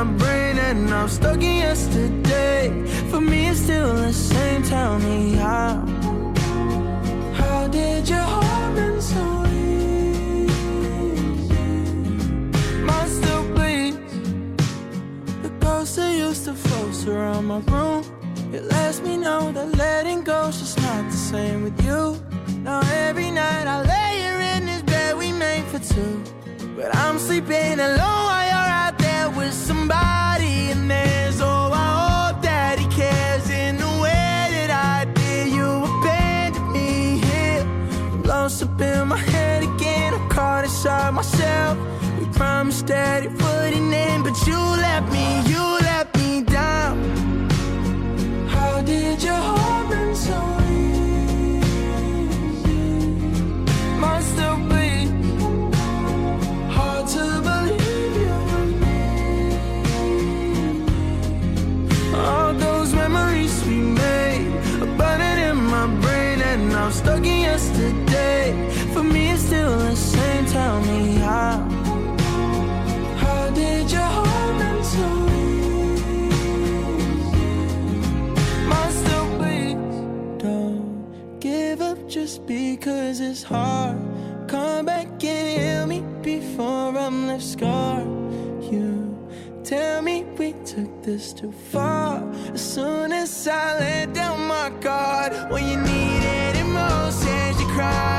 my brain and I'm stuck in yesterday. For me it's still the same, tell me how did your heart been so easy? Mine still bleeds. The ghost that used to float around my room, it lets me know that letting go's just not the same with you. Now every night I lay here in this bed we made for two, but I'm sleeping alone while you're out there with somebody. And there's, oh, I hope that he cares in the way that I did. You abandoned me here, I'm lost up in my head again. I'm caught inside myself. We promised that it wouldn't end, but you let me down. How did your heart been so easy? Mine still bleeds. Hard to believe you were me. All those memories we made are burning in my brain and I'm stuck in yesterday. For me it's still the same, tell me how did your heart been so easy? Mine still bleeds. Don't give up just because it's hard. Come back and heal me before I'm left scarred. You tell me we took this too far. As soon as I let down my guard, when you needed it most, as you cried.